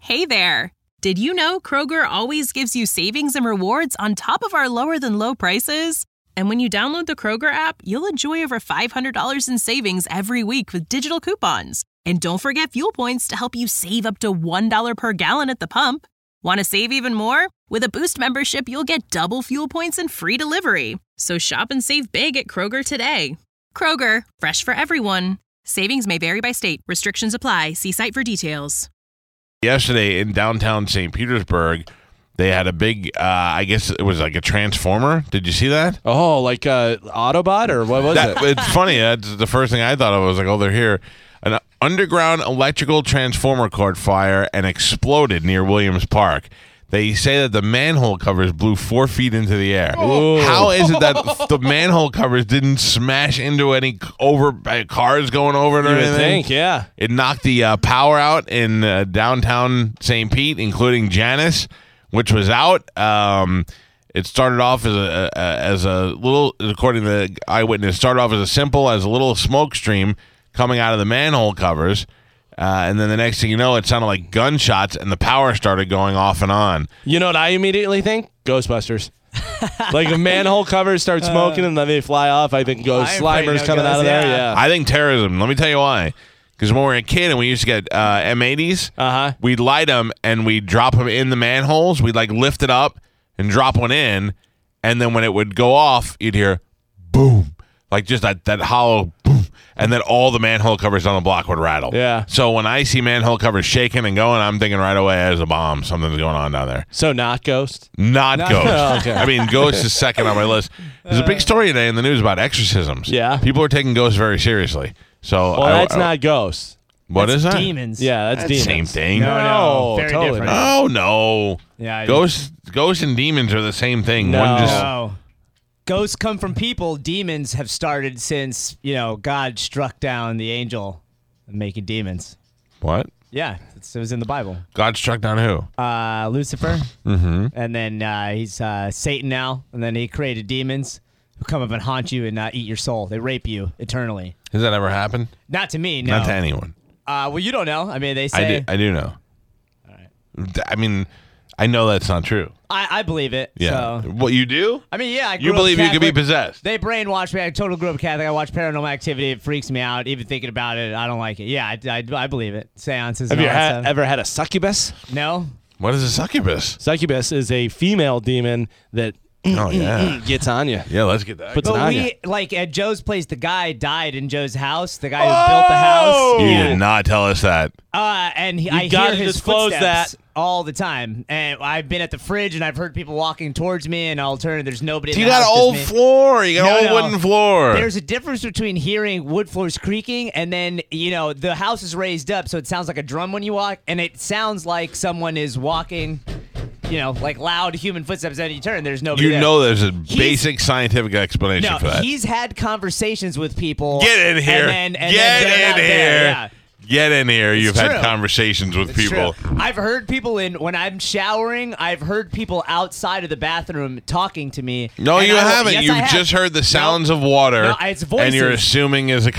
Hey there! Did you know Kroger always gives you savings and rewards on top of our lower-than-low prices? And when you download the Kroger app, you'll enjoy over $500 in savings every week with digital coupons. And don't forget fuel points to help you save up to $1 per gallon at the pump. Want to save even more? With a Boost membership, you'll get double fuel points and free delivery. So shop and save big at Kroger today. Kroger, fresh for everyone. Savings may vary by state. Restrictions apply. See site for details. Yesterday in downtown St. Petersburg, they had a big, I guess it was like a transformer. Did you see that? Oh, like Autobot or what was it? It's funny. That's the first thing I thought of. I was like, oh, they're here. An underground electrical transformer caught fire and exploded near Williams Park. They say that the manhole covers blew 4 feet into the air. Ooh. How is it that the manhole covers didn't smash into any cars going over it or You would anything? think, yeah. It knocked the power out in downtown St. Pete, including Janus, which was out. It started off as a little, according to the eyewitness, started off as a little smoke stream coming out of the manhole covers. And then the next thing you know, it sounded like gunshots, and the power started going off and on. You know what I immediately think? Ghostbusters. Like if manhole covers start smoking and then they fly off, I think Slimer's coming out of there. Yeah. I think terrorism. Let me tell you why. Because when we were a kid and we used to get M80s, we'd light them and we'd drop them in the manholes. We'd like lift it up and drop one in, and then when it would go off, you'd hear boom, like just that hollow boom. And then all the manhole covers on the block would rattle. Yeah. So when I see manhole covers shaking and going, I'm thinking right away, there's a bomb. Something's going on down there. So not Ghost? Not Ghost. Oh, okay. I mean, Ghost is second on my list. There's a big story today in the news about exorcisms. Yeah. People are taking Ghost very seriously. So Well, that's not Ghost. What is that? Demons. Yeah, that's demons. Same thing. No, very totally different. not. Oh, no. Yeah. Ghosts and demons are the same thing. No. One just No. Ghosts come from people. Demons have started since, God struck down the angel making demons. What? Yeah, it was in the Bible. God struck down who? Lucifer. Mm-hmm. And then he's Satan now. And then he created demons who come up and haunt you and eat your soul. They rape you eternally. Has that ever happened? Not to me, no. Not to anyone. Well, you don't know. I mean, they say. I do know. All right. I mean, I know that's not true. I believe it. Yeah. So. What, you do? I mean, yeah. I You grew up believe you could be Catholic. possessed? They brainwashed me. I totally grew up Catholic. I watch Paranormal Activity. It freaks me out. Even thinking about it, I don't like it. Yeah, I believe it. Seances. Have and you all that stuff. ever had a succubus? No. What is a succubus? Succubus is a female demon that Oh, yeah. gets on you. Yeah, let's get that. Puts it But on you. we, like, at Joe's place, the guy died in Joe's house. The guy who built the house. You Yeah. did not tell us that. And I gotta hear his disclose footsteps that. all the time. And I've been at the fridge, and I've heard people walking towards me, and I'll turn, and there's nobody in You the got house. an just old me. floor. You got No, an old no. wooden floor. There's a difference between hearing wood floors creaking and then, the house is raised up, so it sounds like a drum when you walk, and it sounds like someone is walking, like loud human footsteps, and you turn, there's nobody You there. know there's a basic scientific explanation No, for that. he's had conversations with people. Get in here. And then Get they're not in there. here. Yeah. Get in here. You've true. had conversations with It's people. true. I've heard people when I'm showering, I've heard people outside of the bathroom talking to me. No, and you I will- haven't. yes, I You've have. just heard the sounds of water, No, it's and you're voices. assuming no,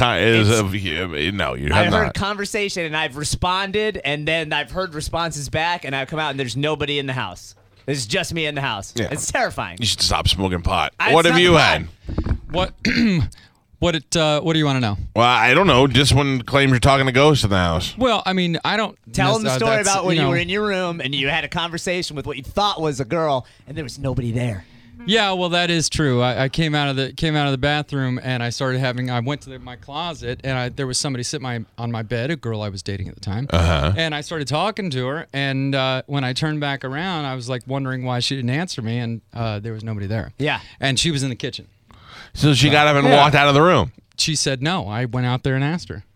you have I've heard not. conversation and I've responded, and then I've heard responses back, and I've come out and there's nobody in the house. It's just me in the house. Yeah. It's terrifying. You should stop smoking pot. It's What have not you pot. had? What? What do you want to know? Well, I don't know. Just when claims you're talking to ghosts in the house. Well, I mean, I don't Tell them the story that's, about when you know. were in your room and you had a conversation with what you thought was a girl, and there was nobody there. Yeah, well, that is true. I came out of the bathroom and I started having. I went to my closet and there was somebody sitting on my bed, a girl I was dating at the time. Uh-huh. And I started talking to her, and when I turned back around, I was like wondering why she didn't answer me, and there was nobody there. Yeah. And she was in the kitchen. So she got up and walked out of the room. She said no. I went out there and asked her.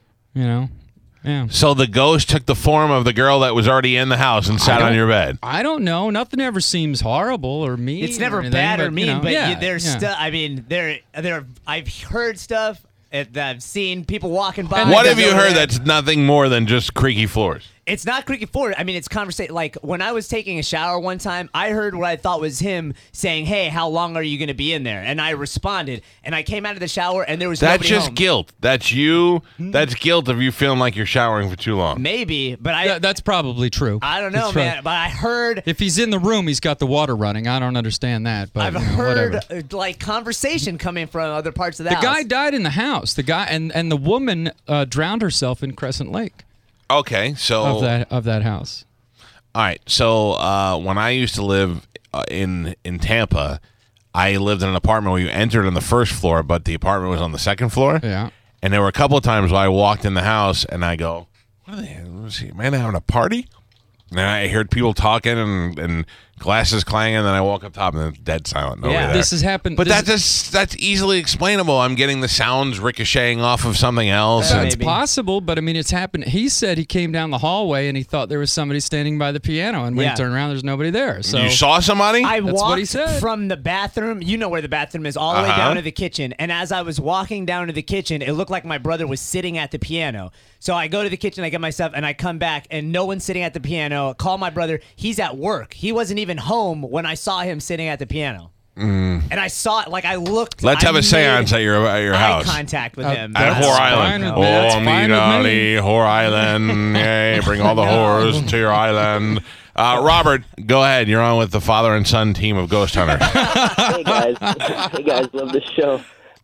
Yeah. So the ghost took the form of the girl that was already in the house and sat on your bed. I don't know. Nothing ever seems horrible or mean. It's never anything, bad or but, mean, but yeah, there's yeah. stuff. I mean, there. I've heard stuff that I've seen people walking by. What there's have you nobody heard there. that's nothing more than just creaky floors? It's not creaking forward. I mean, it's conversation. Like when I was taking a shower one time, I heard what I thought was him saying, "Hey, how long are you going to be in there?" And I responded, and I came out of the shower, and there was That's nobody just home. guilt. That's you. That's guilt of you feeling like you're showering for too long. Maybe, but That's probably true. I don't know, That's right. man. But I heard. If he's in the room, he's got the water running. I don't understand that, but I've you know, heard whatever. Like conversation coming from other parts of the The house. guy died in the house. The guy and the woman drowned herself in Crescent Lake Okay, so of that house. all right. So when I used to live in Tampa, I lived in an apartment where you entered on the first floor, but the apartment was on the second floor. Yeah. And there were a couple of times where I walked in the house and I go, "What are they? Was he man having a party?" And I heard people talking and glasses clanging, and then I walk up top and it's dead silent. Nobody there. This has happened. But this that's easily explainable. I'm getting the sounds ricocheting off of something else. Yeah, and- It's possible, but I mean, it's happened. He said he came down the hallway and he thought there was somebody standing by the piano, and when Yeah. he turned around, there's nobody there. So you saw somebody? I That's walked what he said. from the bathroom. You know where the bathroom is, all the way Uh-huh. down to the kitchen. And as I was walking down to the kitchen, it looked like my brother was sitting at the piano. So I go to the kitchen, I get my stuff, and I come back, and no one's sitting at the piano. Call my brother. He's at work. He wasn't even home when I saw him sitting at the piano. And I saw it, like I looked. Let's I have a made seance at your eye house. contact with him. At That's Whore fine Island. with me. That's Oh, fine with me. Whore Island. Yay, bring all the whores to your island. Robert, go ahead. You're on with the father and son team of Ghost Hunters. Hey guys, love the show.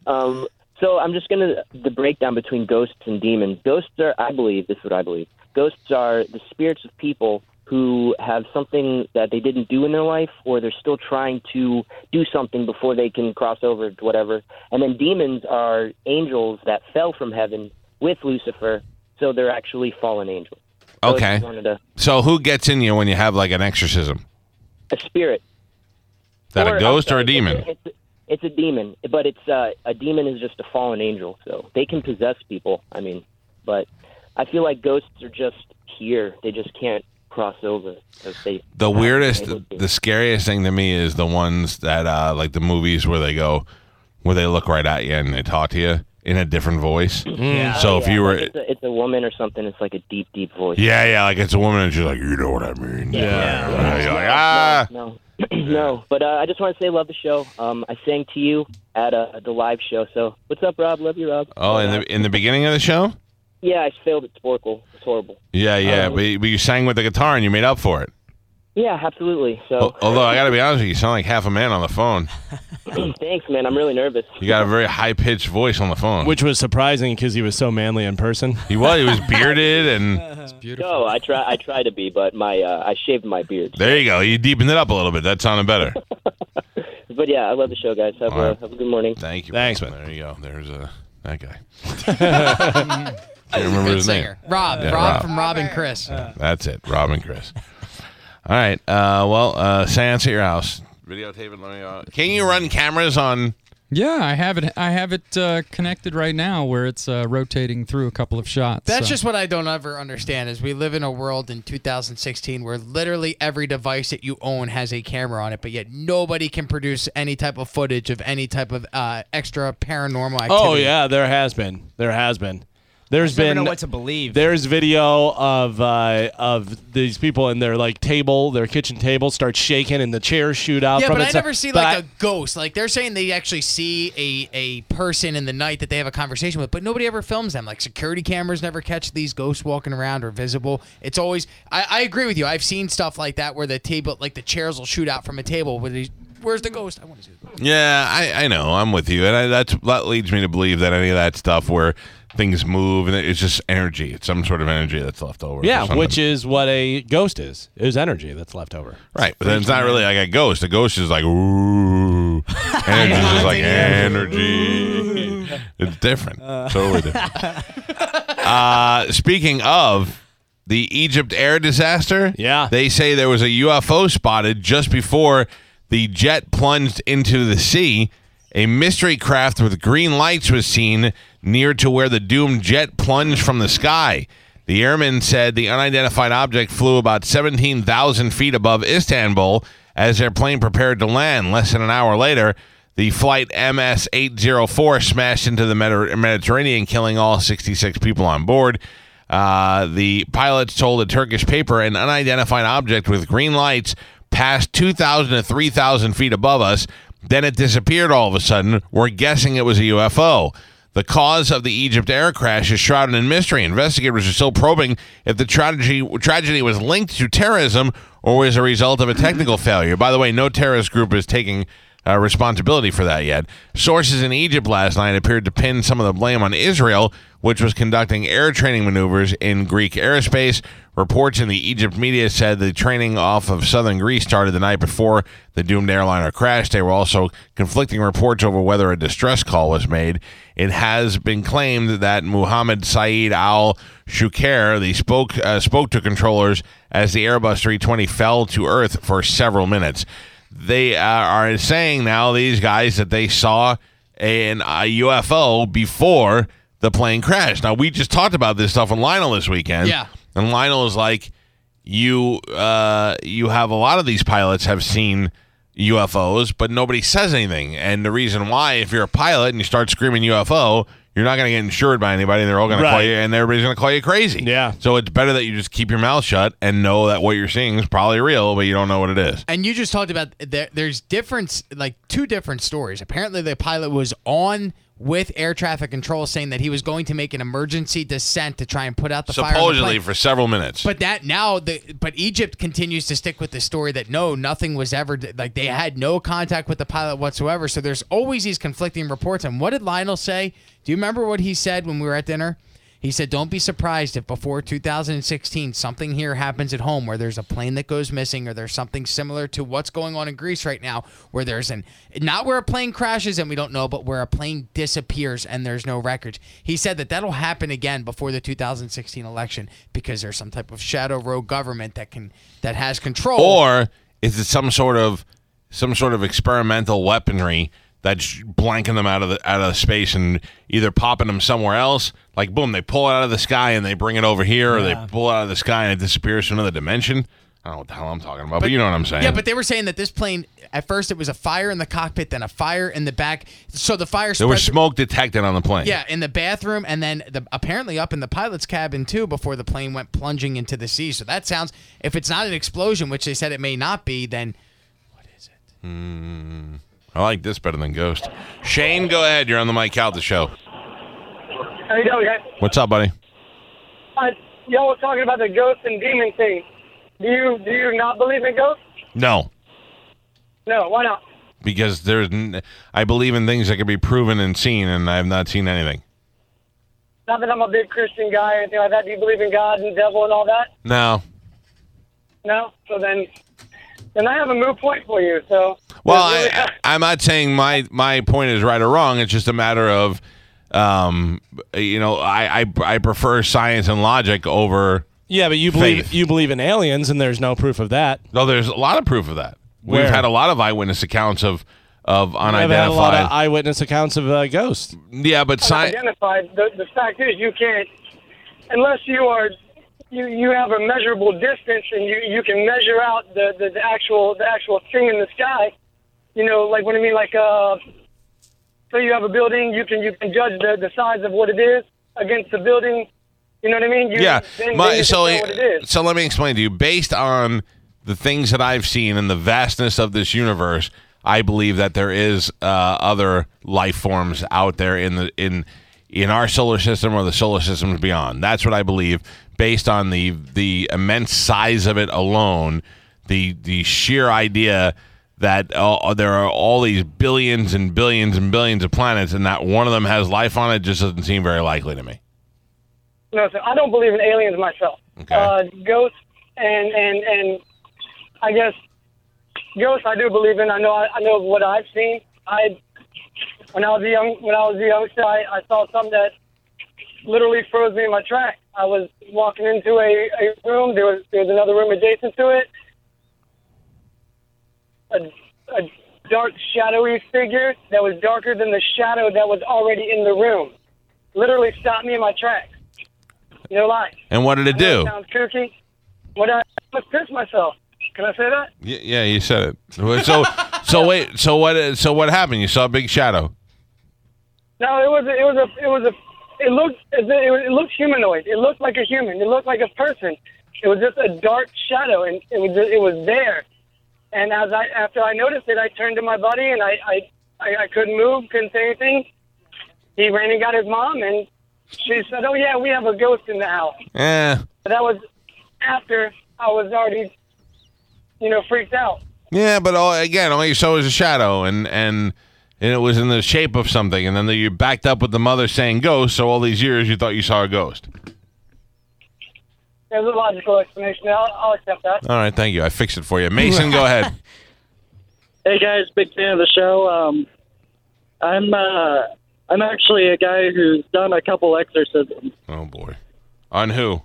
So I'm just gonna the breakdown between ghosts and demons. Ghosts are, I believe, this is what I believe. Ghosts are the spirits of people who have something that they didn't do in their life, or they're still trying to do something before they can cross over to whatever. And then demons are angels that fell from heaven with Lucifer, so they're actually fallen angels. So I Okay. just wanted to, So who gets in you when you have like an exorcism? a spirit. Is that a ghost or a I'm sorry, demon? It's a demon, but it's a demon is just a fallen angel, so they can possess people. I mean, but I feel like ghosts are just here; they just can't cross over. They The haven't weirdest, been able to. the scariest thing to me is the ones that, like the movies where they look right at you and they talk to you in a different voice. Yeah. So if Yeah, you were, like it's a woman or something. It's like a deep, deep voice. yeah, like it's a woman and she's like, you know what I mean? Yeah. You're like, ah. No, no. But I just want to say, love the show. I sang to you at the live show. So what's up, Rob? Love you, Rob. Oh, in the beginning of the show? Yeah, I failed at Sporkle. It's horrible. Yeah, but you sang with the guitar and you made up for it. Yeah, absolutely. So Although I got to be honest with you, you sound like half a man on the phone. thanks, man. I'm really nervous. You got a very high pitched voice on the phone. Which was surprising because he was so manly in person. He was bearded, and it's beautiful. No, I try to be, but I shaved my beard. there you go. You deepened it up a little bit. That sounded better. But yeah, I love the show, guys. Have All right. a good morning. Thank you. Thanks, man. man. There you go. There's that guy. I can't remember Good his name. singer. Rob. Yeah, Rob Rob. from Rob and Chris. That's it. Rob and Chris. All right. Well, seance at your house. Videotape it. Let me know. Can you run cameras on? Yeah, I have it. I have it connected right now, where it's rotating through a couple of shots. That's so. just what I don't ever understand is we live in a world in 2016 where literally every device that you own has a camera on it, but yet nobody can produce any type of footage of any type of extra paranormal activity. Oh yeah, there has been. There's Never been know what to believe. There's video of these people and their like table, their kitchen table starts shaking and the chairs shoot out Yeah, from but it. I never see like a ghost. Like they're saying they actually see a person in the night that they have a conversation with, but nobody ever films them. Like security cameras never catch these ghosts walking around or visible. It's always I agree with you. I've seen stuff like that where the table, like the chairs will shoot out from a table. Where's the ghost? I want to see the ghost. Yeah, I know. I'm with you, and that leads me to believe that any of that stuff where things move and it's just energy. It's some sort of energy that's left over. for yeah, something. which is what a ghost is. It is energy that's left over. Right, but then it's not really like a ghost. A ghost is like, ooh. Energy is just like energy. It's different. Totally different. Speaking of the Egypt air disaster, Yeah. they say there was a UFO spotted just before the jet plunged into the sea. A mystery craft with green lights was seen near to where the doomed jet plunged from the sky. The airman said the unidentified object flew about 17,000 feet above Istanbul as their plane prepared to land. Less than an hour later, the flight MS-804 smashed into the Mediterranean, killing all 66 people on board. The pilots told a Turkish paper an unidentified object with green lights passed 2,000 to 3,000 feet above us. Then it disappeared all of a sudden. We're guessing it was a UFO. The cause of the Egypt air crash is shrouded in mystery. Investigators are still probing if the tragedy was linked to terrorism or was a result of a technical failure. By the way, no terrorist group is taking responsibility for that yet. Sources in Egypt last night appeared to pin some of the blame on Israel, which was conducting air training maneuvers in Greek airspace. Reports in the Egypt media said the training off of southern Greece started the night before the doomed airliner crashed. There were also conflicting reports over whether a distress call was made. It has been claimed that Mohammed Saeed Al-Shukair spoke to controllers as the Airbus 320 fell to Earth for several minutes. They are saying now, these guys, that they saw a UFO before the plane crashed. Now, we just talked about this stuff with Lionel this weekend. Yeah. And Lionel is like, you have a lot of these pilots have seen UFOs, but nobody says anything. And the reason why, if you're a pilot and you start screaming UFO, you're not going to get insured by anybody. They're all going to call you, and everybody's going to call you crazy. Yeah. So it's better that you just keep your mouth shut and know that what you're seeing is probably real, but you don't know what it is. And you just talked about there's two different stories. Apparently, the pilot was on with air traffic control saying that he was going to make an emergency descent to try and put out the fire. Supposedly for several minutes. But but Egypt continues to stick with the story that no, nothing was ever, like they had no contact with the pilot whatsoever. So there's always these conflicting reports. And what did Lionel say? Do you remember what he said when we were at dinner? He said, don't be surprised if before 2016 something here happens at home where there's a plane that goes missing, or there's something similar to what's going on in Greece right now where there's not where a plane crashes and we don't know, but where a plane disappears and there's no records. He said that that'll happen again before the 2016 election because there's some type of shadow rogue government that has control. Or is it some sort of experimental weaponry that's blanking them out of space and either popping them somewhere else, like boom, they pull it out of the sky and they bring it over here, or they pull it out of the sky and it disappears to another dimension. I don't know what the hell I'm talking about, but you know what I'm saying. Yeah, but they were saying that this plane, at first it was a fire in the cockpit, then a fire in the back. So the fire there was smoke detected on the plane. Yeah, in the bathroom, and then apparently up in the pilot's cabin too before the plane went plunging into the sea. So that sounds, if it's not an explosion, which they said it may not be, then what is it? I like this better than Ghost. Shane, go ahead. You're on the Mike Calta show. How you doing, guys? What's up, buddy? Y'all were talking about the ghost and demon thing. Do you not believe in ghosts? No. No, why not? Because I believe in things that can be proven and seen, and I have not seen anything. Not that I'm a big Christian guy or anything like that. Do you believe in God and the devil and all that? No. No? So then I have a moot point for you. So well, I'm not saying my point is right or wrong. It's just a matter of, I prefer science and logic over. Yeah, but you believe in aliens, and there's no proof of that. No, there's a lot of proof of that. Where? We've had a lot of eyewitness accounts of unidentified. I've had a lot of eyewitness accounts of ghosts. Yeah, but unidentified. The fact is, you can't, unless you have a measurable distance and you can measure out the actual thing in the sky. You know, like what I mean, like so you have a building, you can judge the size of what it is against the building. You know what I mean? So let me explain to you. Based on the things that I've seen and the vastness of this universe, I believe that there is other life forms out there in our solar system or the solar systems beyond. That's what I believe, based on the immense size of it alone, the sheer idea that there are all these billions and billions and billions of planets, and that one of them has life on it just doesn't seem very likely to me. No, sir. I don't believe in aliens myself. Okay. Ghosts and I guess ghosts I do believe in. I know what I've seen. When I was a youngster, I saw something that literally froze me in my tracks. I was walking into a room. There was another room adjacent to it. A dark, shadowy figure that was darker than the shadow that was already in the room literally stopped me in my tracks. No lie. And what did it do? It sounds kooky. I almost pissed myself. Can I say that? Yeah, you said it. So what happened? You saw a big shadow. No, it was it looked humanoid. It looked like a human. It looked like a person. It was just a dark shadow, and it was there. And after I noticed it, I turned to my buddy, and I couldn't move, couldn't say anything. He ran and got his mom, and she said, "Oh yeah, we have a ghost in the house." Yeah. But that was after I was already, freaked out. Yeah, but all you saw was a shadow, and it was in the shape of something, and then you backed up with the mother saying ghost, so all these years you thought you saw a ghost. There's a logical explanation. I'll accept that. All right, thank you. I fixed it for you. Mason, go ahead. Hey guys, big fan of the show. I'm actually a guy who's done a couple exorcisms. Oh boy, on who?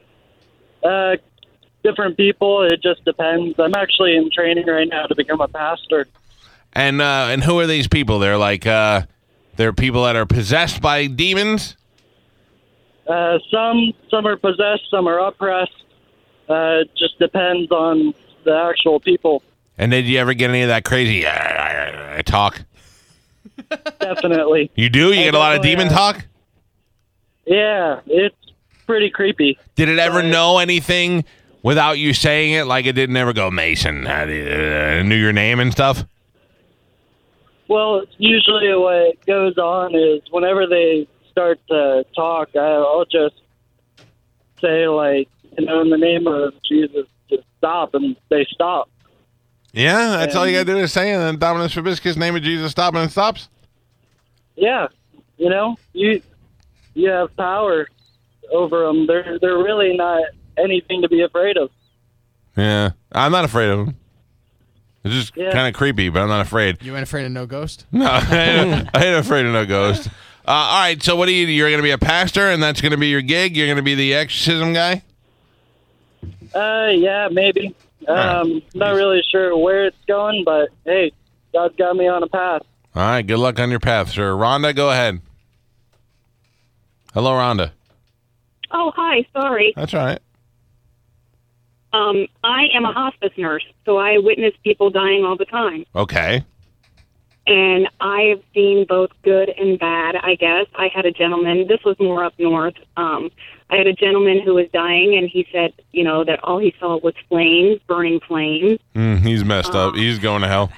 Different people. It just depends. I'm actually in training right now to become a pastor. And who are these people? They're like they're people that are possessed by demons. Some are possessed, some are oppressed. Just depends on the actual people. And did you ever get any of that crazy talk? Definitely. You do? You get a lot of demon talk? Yeah, it's pretty creepy. Did it ever know anything without you saying it? Like it didn't ever go, Mason, knew your name and stuff? Well, usually what goes on is whenever they start to talk, I'll just say, like, in the name of Jesus, just stop, and they stop. Yeah, that's all you got to do is say, and then Dominus Vobiscus, name of Jesus, stop, and it stops? Yeah, you have power over them. They're really not anything to be afraid of. Yeah, I'm not afraid of them. It's just kind of creepy, but I'm not afraid. You ain't afraid of no ghost? No, I ain't afraid of no ghost. All right, so what do you do? You're going to be a pastor, and that's going to be your gig? You're going to be the exorcism guy? Yeah, maybe. Not really sure where it's going, but hey, God's got me on a path. All right, good luck on your path, sir. Rhonda, go ahead. Hello, Rhonda. Oh, hi. Sorry. That's all right. I am a hospice nurse, so I witness people dying all the time. Okay. And I have seen both good and bad, I guess. I had a gentleman, this was more up north. I had a gentleman who was dying, and he said, that all he saw was flames, burning flames. He's messed up. He's going to hell.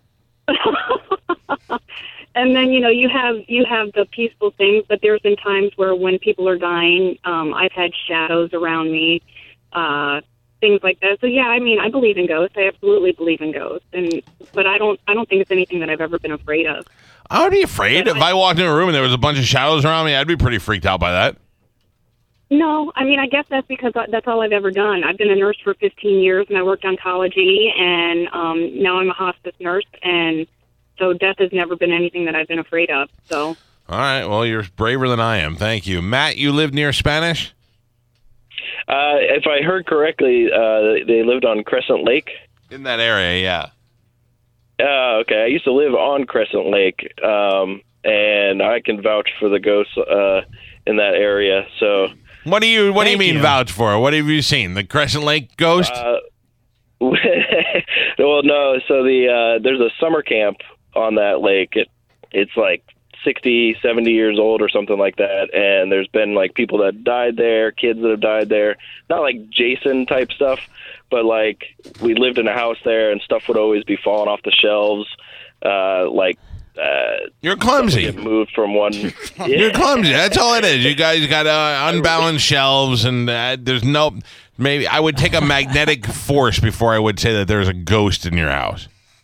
And then, you have the peaceful things, but there's been times where when people are dying, I've had shadows around me, things like that. So yeah, I believe in ghosts. I absolutely believe in ghosts, but I don't think it's anything that I've ever been afraid of. I would be afraid if I walked in a room and there was a bunch of shadows around me. I'd be pretty freaked out by that. No, I guess that's because that's all I've ever done. I've been a nurse for 15 years, and I worked oncology, and now I'm a hospice nurse, and so death has never been anything that I've been afraid of. So. All right. Well, you're braver than I am. Thank you, Matt. You live near Spanish? If I heard correctly, they lived on Crescent Lake. In that area, yeah. Okay. I used to live on Crescent Lake, and I can vouch for the ghosts in that area. So, what do you mean vouch for? What have you seen? The Crescent Lake ghost? Well, no. So there's a summer camp on that lake. It's like 60, 70 years old or something like that, and there's been like people that died there, kids that have died there, not like Jason type stuff, but like we lived in a house there and stuff would always be falling off the shelves, you're clumsy. Get moved from one. You're clumsy. That's all it is. You guys got unbalanced shelves, and there's no. Maybe I would take a magnetic force before I would say that there's a ghost in your house.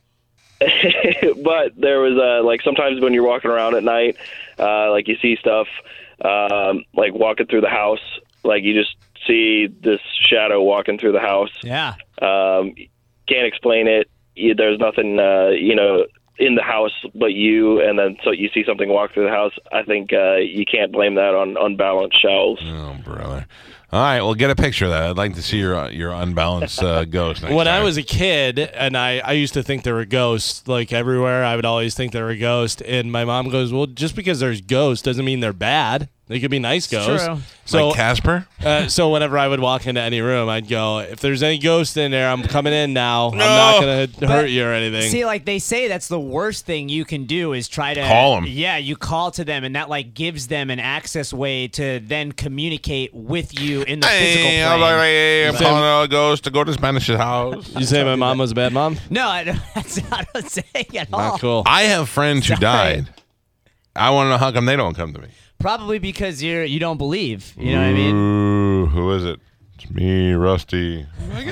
But there was like sometimes when you're walking around at night, like you see stuff, like walking through the house, like you just see this shadow walking through the house. Yeah. Can't explain it. There's nothing, in the house but you, and then so you see something walk through the house. I think you can't blame that on unbalanced shelves. Oh, brother. All right, well, get a picture of that. I'd like to see your unbalanced ghost next When time. I was a kid, and I used to think there were ghosts, like everywhere, I would always think there were ghosts. And my mom goes, well, just because there's ghosts doesn't mean they're bad. They could be nice ghosts. true. So Like Casper? so whenever I would walk into any room, I'd go, if there's any ghost in there, I'm coming in now. I'm not going to hurt you or anything. See, like they say, that's the worst thing you can do is try to Call 'em. Yeah, you call to them, and that like gives them an access way to then communicate with you in the physical Hey, plane. I'm like, hey, I'm calling a ghost to go to Spanish's house. You say my mom was a bad mom? No, that's not what I'm saying at all. Not cool. I have friends who Sorry. died. I want to know how come they don't come to me. Probably because you don't believe. You know what I mean? Ooh, who is it? It's me, Rusty. Like,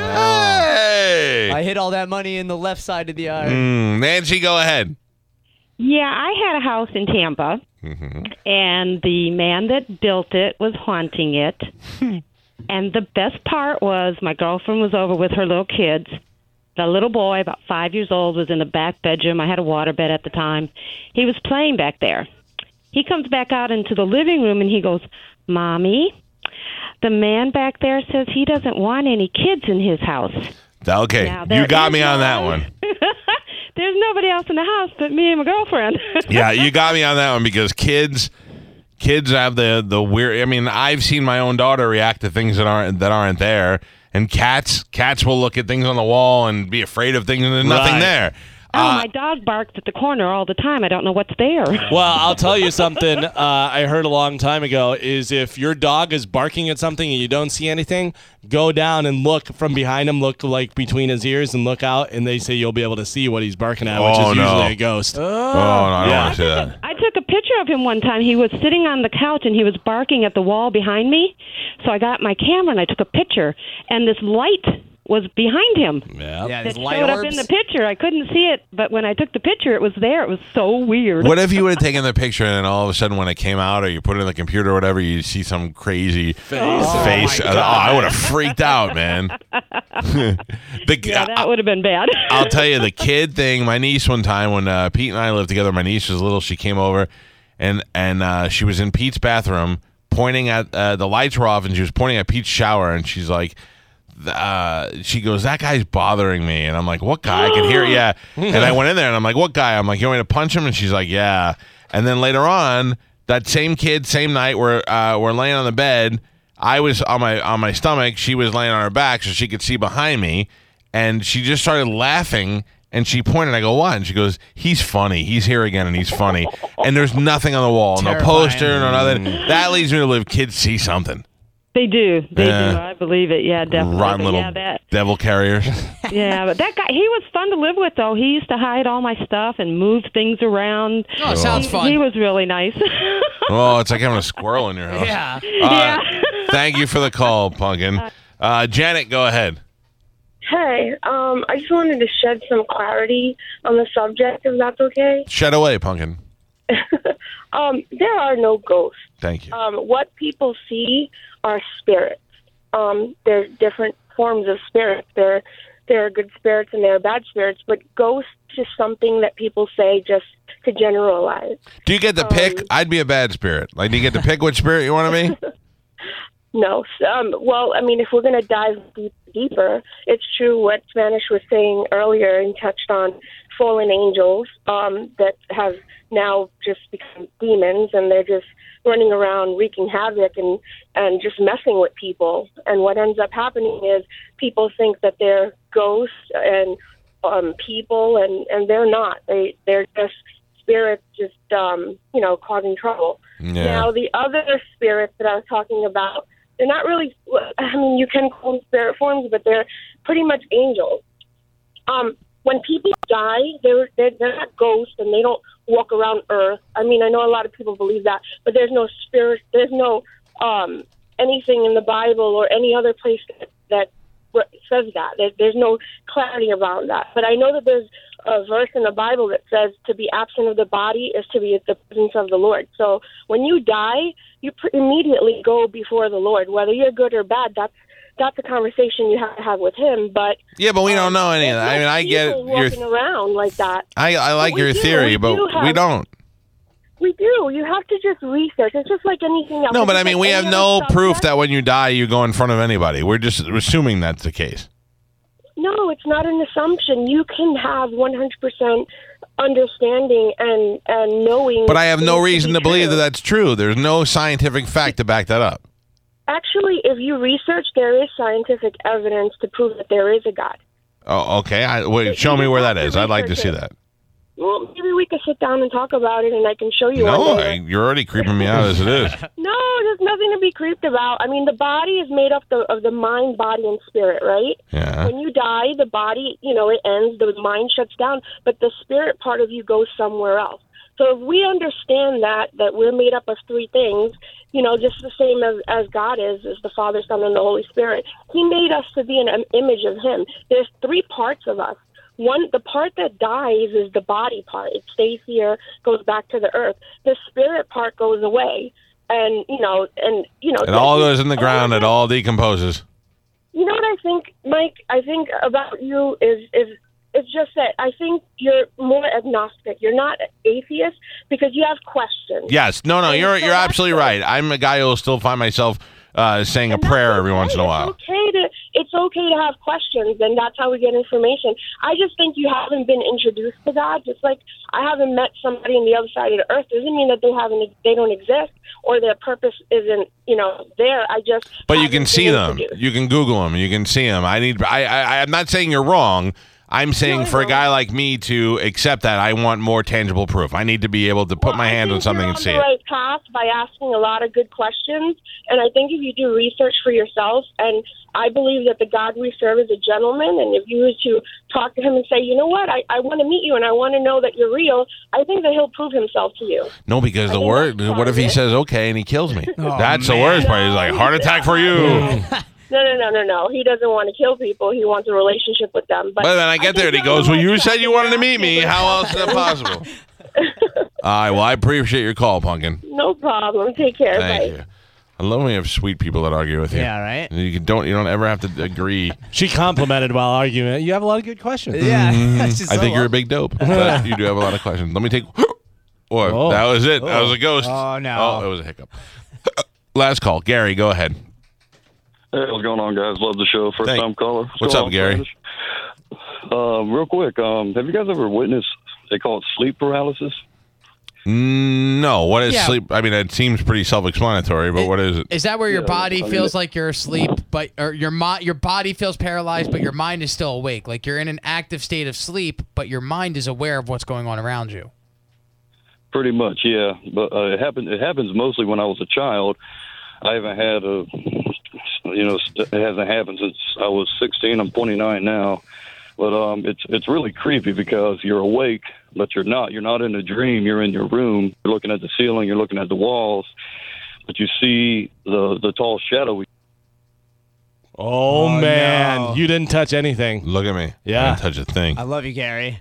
hey! I hit all that money in the left side of the eye. Nancy, go ahead. Yeah, I had a house in Tampa, and the man that built it was haunting it. And the best part was my girlfriend was over with her little kids. The little boy, about 5 years old, was in the back bedroom. I had a waterbed at the time. He was playing back there. He comes back out into the living room, and he goes, Mommy, the man back there says he doesn't want any kids in his house. Okay, Now, there you got is me on that no- one. There's nobody else in the house but me and my girlfriend. Yeah, you got me on that one because kids have the weird. I mean, I've seen my own daughter react to things that aren't there, and cats will look at things on the wall and be afraid of things, and there's nothing Right. there. My dog barks at the corner all the time. I don't know what's there. Well, I'll tell you something I heard a long time ago is if your dog is barking at something and you don't see anything, go down and look from behind him, look like between his ears and look out, and they say you'll be able to see what he's barking at, which is usually a ghost. Oh, no, I don't want to see that. I took a picture of him one time. He was sitting on the couch and he was barking at the wall behind me. So I got my camera and I took a picture, and this light was behind him. Yeah. Yeah, It there's light showed orbs. up in the picture. I couldn't see it, but when I took the picture, it was there. It was so weird. What if you would have taken the picture and then all of a sudden when it came out or you put it in the computer or whatever, you see some crazy face? I would have freaked out, man. Yeah, that would have been bad. I'll tell you, the kid thing, my niece one time when Pete and I lived together, my niece was little, she came over and she was in Pete's bathroom pointing at, the lights were off and she was pointing at Pete's shower and she's like, she goes, that guy's bothering me. And I'm like, what guy? I can hear it. Yeah. And I went in there and I'm like, what guy? I'm like, you want me to punch him? And she's like, yeah. And then later on, that same kid, same night, we're laying on the bed. I was on my stomach. She was laying on her back so she could see behind me. And she just started laughing. And she pointed. I go, what? And she goes, he's funny. He's here again, and he's funny. And there's nothing on the wall. No poster, no nothing. That leads me to believe kids see something. They do. They do. I believe it. Yeah, definitely. Rotten little Yeah, devil carriers. yeah, but that guy, he was fun to live with, though. He used to hide all my stuff and move things around. Oh, sounds fun. He was really nice. Oh, it's like having a squirrel in your house. Yeah. Thank you for the call, Pumpkin. Janet, go ahead. Hey, I just wanted to shed some clarity on the subject, if that's okay. Shed away, Pumpkin. There are no ghosts. Thank you. What people see are spirits. There's different forms of spirits. There are good spirits and there are bad spirits, but ghosts is something that people say just to generalize. Do you get to pick? I'd be a bad spirit. Like, do you get to pick which spirit you want to be? No. Well, I mean, if we're going to dive deeper, it's true what Spanish was saying earlier and touched on fallen angels that have now just become demons, and they're just running around wreaking havoc and just messing with people. And what ends up happening is people think that they're ghosts and people, and they're not. They're just spirits just, causing trouble. Yeah. Now, the other spirits that I was talking about, they're not really, I mean, you can call them spirit forms, but they're pretty much angels. When people die, they're not ghosts and they don't walk around Earth. I mean, I know a lot of people believe that, but there's no spirit, there's no anything in the Bible or any other place that says that. There's no clarity around that. But I know that there's a verse in the Bible that says to be absent of the body is to be at the presence of the Lord. So when you die, you immediately go before the Lord. Whether you're good or bad, that's a conversation you have to have with him. But yeah, but we don't know any of that. I mean, I get it. Walking around like that. I like your theory, but we don't. We do. You have to just research. It's just like anything else. No, but It's I mean, like we have any no other proof subject. that when you die, you go in front of anybody. We're just assuming that's the case. No, it's not an assumption. You can have 100% understanding and knowing. But I have no reason to believe that that's true. There's no scientific fact to back that up. Actually, if you research, there is scientific evidence to prove that there is a God. Oh, okay. Wait, show me where that is. I'd like to see that. Well, maybe we could sit down and talk about it, and I can show you. No, you're already creeping me out as it is. No, there's nothing to be creeped about. I mean, the body is made up of the mind, body, and spirit, right? Yeah. When you die, the body, it ends, the mind shuts down, but the spirit part of you goes somewhere else. So if we understand that we're made up of three things, just the same as God is the Father, Son, and the Holy Spirit. He made us to be an image of Him. There's three parts of us. One, the part that dies is the body part. It stays here, goes back to the earth. The spirit part goes away, and It all goes in the ground. It all decomposes. You know what I think, Mike? I think about you is it's just that I think you're more agnostic. You're not atheist because you have questions. Yes. No. You're absolutely right. I'm a guy who will still find myself saying a prayer every once in a while. It's okay to have questions, and that's how we get information. I just think you haven't been introduced to God. Just like I haven't met somebody on the other side of the earth doesn't mean that they don't exist or their purpose isn't there. But you can see them. You can Google them. You can see them. I'm not saying you're wrong. I'm saying for a guy like me to accept that, I want more tangible proof. I need to be able to put my hand on something and see it. You're on the right path by asking a lot of good questions, and I think if you do research for yourself, and I believe that the God we serve is a gentleman, and if you were to talk to him and say, you know what, I want to meet you and I want to know that you're real, I think that he'll prove himself to you. No, because what if he says okay and he kills me? That's the worst part. He's like, heart attack for you. No. He doesn't want to kill people. He wants a relationship with them. But then I get there and he goes, well, you said you wanted to meet me. How else is that possible? All right, well, I appreciate your call, Pumpkin. No problem. Take care. Thank Bye. you. I love when you have sweet people that argue with you. Yeah, right? You don't ever have to agree. She complimented while arguing. You have a lot of good questions. Yeah. I think you're a big dope, but you do have a lot of questions. Let me take... Oh, that was it. That was a ghost. Oh, no. Oh, it was a hiccup. Last call. Gary, go ahead. Hey, what's going on, guys? Love the show. First time caller. What's up, Gary? Real quick, have you guys ever witnessed, they call it sleep paralysis? No. What is sleep? I mean, it seems pretty self-explanatory, but what is it? Is that where your body feels like you're asleep, or your body feels paralyzed, but your mind is still awake? Like you're in an active state of sleep, but your mind is aware of what's going on around you? Pretty much, yeah. But it happens mostly when I was a child. I haven't had it hasn't happened since I was 16. I'm 29 now. But it's really creepy because you're awake, but you're not. You're not in a dream. You're in your room. You're looking at the ceiling. You're looking at the walls. But you see the tall shadow. Oh man. No. You didn't touch anything. Look at me. Yeah. I didn't touch a thing. I love you, Gary.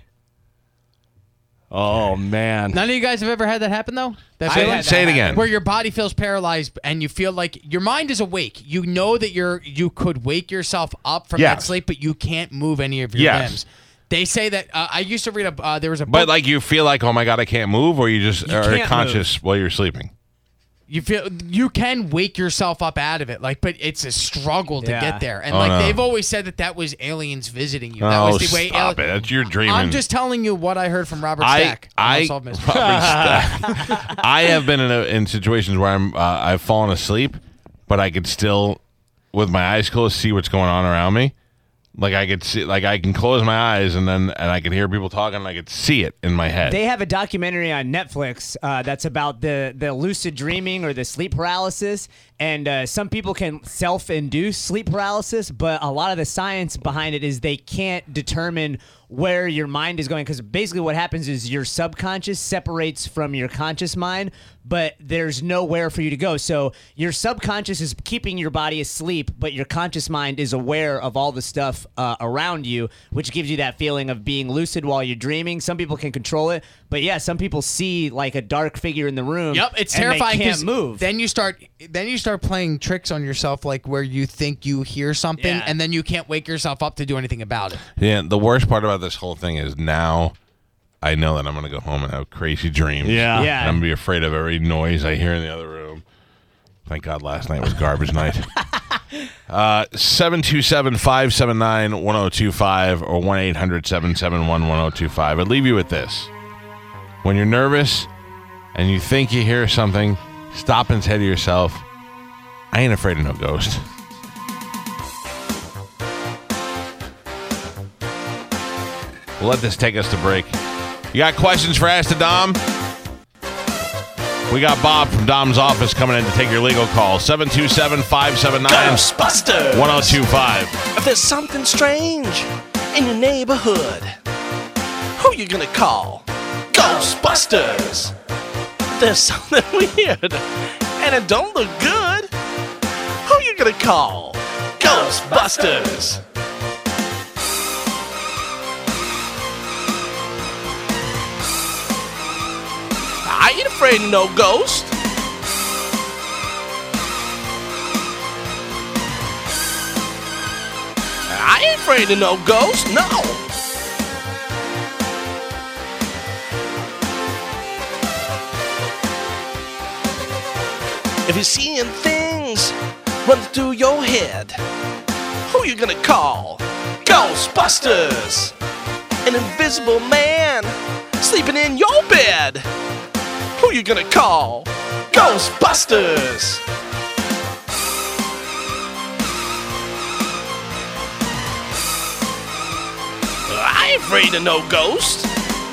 Oh man. None of you guys have ever had that happen though? Say it again. Where your body feels paralyzed and you feel like your mind is awake. You know that you could wake yourself up from that sleep, but you can't move any of your limbs. They say that I used to read there was a book. But like you feel like, oh my God, I can't move, or you just are conscious while you're sleeping? You feel you can wake yourself up out of it, but it's a struggle to get there. And they've always said that was aliens visiting you. That was the way stop it. That's your dreaming. I'm just telling you what I heard from Robert Stack. I have been in situations where I've fallen asleep, but I could still, with my eyes closed, see what's going on around me. Like I could see, like I can close my eyes and I can hear people talking and I could see it in my head. They have a documentary on Netflix that's about the lucid dreaming or the sleep paralysis. And some people can self-induce sleep paralysis, but a lot of the science behind it is they can't determine where your mind is going, because basically what happens is your subconscious separates from your conscious mind, but there's nowhere for you to go. So your subconscious is keeping your body asleep, but your conscious mind is aware of all the stuff around you, which gives you that feeling of being lucid while you're dreaming. Some people can control it, but yeah, some people see like a dark figure in the room. Yep, it's and terrifying. They can't move. Then you start playing tricks on yourself, like where you think you hear something, and then you can't wake yourself up to do anything about it. Yeah, the worst part about this whole thing is now I know that I'm going to go home and have crazy dreams. Yeah. And I'm going to be afraid of every noise I hear in the other room. Thank God last night was garbage night. 727-579-1025 or 1-800-771-1025. I'll leave you with this. when you're nervous and you think you hear something, stop and say to yourself, I ain't afraid of no ghost. We'll let this take us to break. You got questions for Ask the Dom? We got Bob from Dom's office coming in to take your legal call. 727-579-1025. If there's something strange in your neighborhood, who you gonna call? Ghostbusters! If there's something weird and it don't look good, who you gonna call? Ghostbusters! I ain't afraid of no ghost. I ain't afraid of no ghost, no. If you're seeing things run through your head, who you gonna call? Ghostbusters! An invisible man sleeping in your bed. Who you gonna call? Ghostbusters! I ain't afraid of no ghost.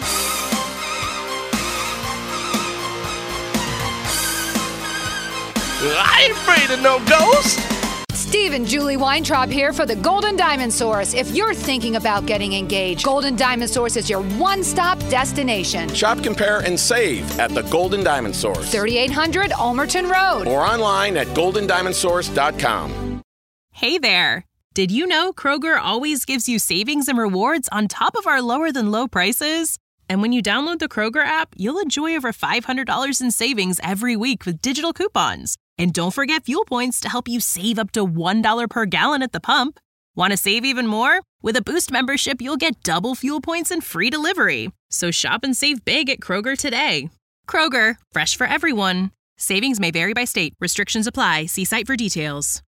I ain't afraid of no ghost. Steve and Julie Weintraub here for the Golden Diamond Source. If you're thinking about getting engaged, Golden Diamond Source is your one-stop destination. Shop, compare, and save at the Golden Diamond Source. 3800 Ulmerton Road. Or online at goldendiamondsource.com. Hey there. Did you know Kroger always gives you savings and rewards on top of our lower-than-low prices? And when you download the Kroger app, you'll enjoy over $500 in savings every week with digital coupons. And don't forget fuel points to help you save up to $1 per gallon at the pump. Want to save even more? With a Boost membership, you'll get double fuel points and free delivery. So shop and save big at Kroger today. Kroger, fresh for everyone. Savings may vary by state. Restrictions apply. See site for details.